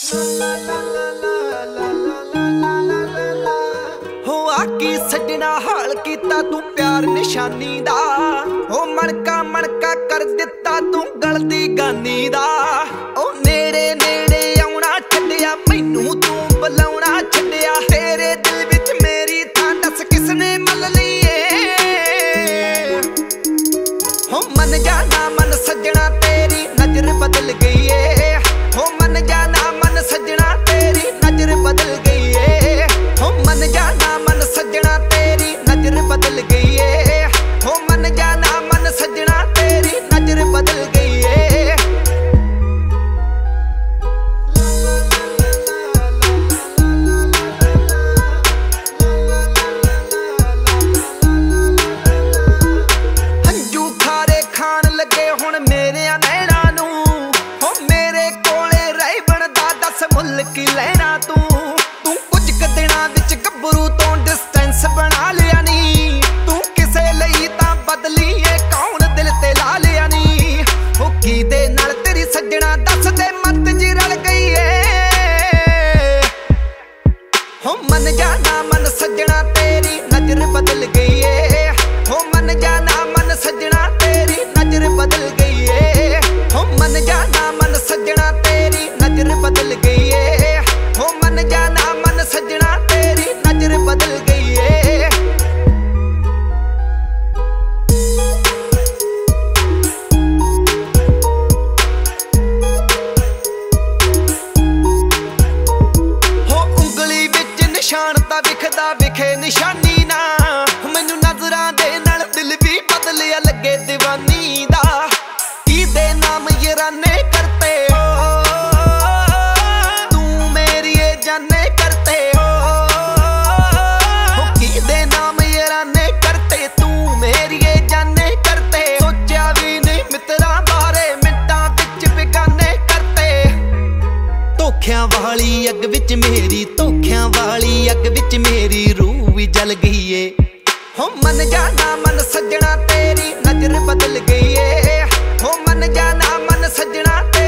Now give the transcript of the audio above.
हो आकी सजना हाल कीता तू प्यार निशानी दा। हो मणका मणका कर दिता तू गल दी गानी दा। ओ नेड़े नेड़े आउणा छड्डिया मैनू तू बुलाउणा छड्डिया। तेरे दिल विच मेरी थां दस किसने मल लई ए। हो मन जाना मन सजना तेरी नजर बदल गई है। हो मन जाना मन सजना तेरी नजर बदल गई है। हो मन जाना मन सजना तेरी नजर बदल गई है। हो मन जाना मन सजना तेरी नजर बदल गई है। हंजू खारे खान लगे हुण मेरे नैना नू। हो मेरे कोले रह बनदा दस मुल की लैना तू। तू कुछ क दिनां विच गब्बरू तो डिस्टेंस बना लिया नी। तू किसे लई तां बदली ए कौन दिल ते ला लिया नी। हो की दे नाल तेरी सजना दस दे मत जी रल गई ए। हो मन जाना मन सजना तेरी नजर बदल गई है। हो मन जाना मन सजना तेरी नजर बदल गई है। हो मन जाना मन सजना तेरी नजर बदल गई है। हो मन जाना मन सजना तेरी नजर बदल गई है। हो उंगली विच निशान ता विखदा विखे निशानी ना। मैनू नजरां दे नाल दिल भी बदलिया लगे दीवानी दा। की दे नाम यराने करते हो तू मेरी ये जाने करते हो। की दे नाम यराने करते तू मेरी ये जाने करते। सोचा भी नहीं मित्रा बारे मिंटां विच बेगाने करते। धोखियां वाली अग विच मेरी धोखियां वाली अग विच मेरी रूह भी जल गई है। हो मन जाना मन सजना तेरी नजर बदल गई है। हो मन जाना मन सजना